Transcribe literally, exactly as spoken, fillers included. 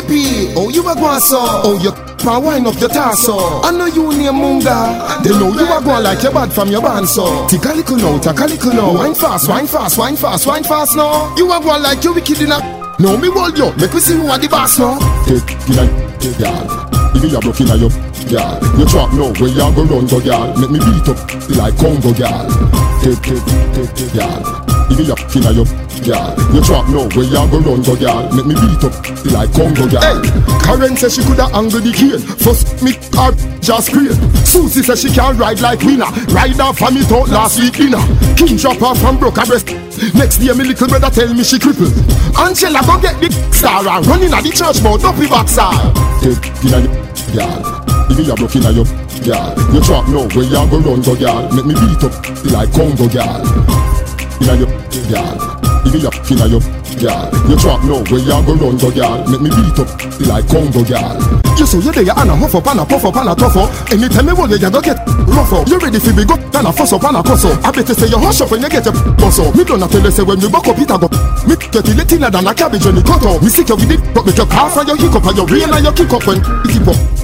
baby, oh you a go so. Oh you can wind up your torso. I know you near Munga. They know you are going like your bad from your band so. Take a little now, take a little now. Wine fast, wine fast, wine fast, wine fast now. You are going like you wicked in a. No me hold you, make we see who are the boss now. Take, give take y'all. If you are broken at your y'all, you trap now where you go run go y'all. Make me beat up like Congo y'all. Take, take, take, take y'all. If you are broken at your y'all, you trap now where you go run go y'all. Make me beat up like Congo y'all. Hey, Karen says she coulda angle the cane. First me her just scream. Susie says she can ride like winner. Ride off from it out last week dinner. King drop her from broke her breast. Next day my little brother tell me she crippled. Angela go get the star and running at the church mouth up the backside. Take inna your y'all. If you are broken at your y'all, you trap now where you go run go y'all. Make me beat up like Congo y'all. Inna your y'all. If you are inna your y'all, you trap now where you go run go y'all. Make me beat up like Congo y'all. You so you there and a huff up and a puff up and a tough up. Anytime you want you don't get rough up. You ready for big up and a fuss up and a cuss up. I better say you hush up when you get your bus up. Me don't tell you say when you buck up it a go. Me get it thinner than a cabbage when you cut up. Me sick you with it but make your cough and your hiccup and your rain and your kick up when it keep up.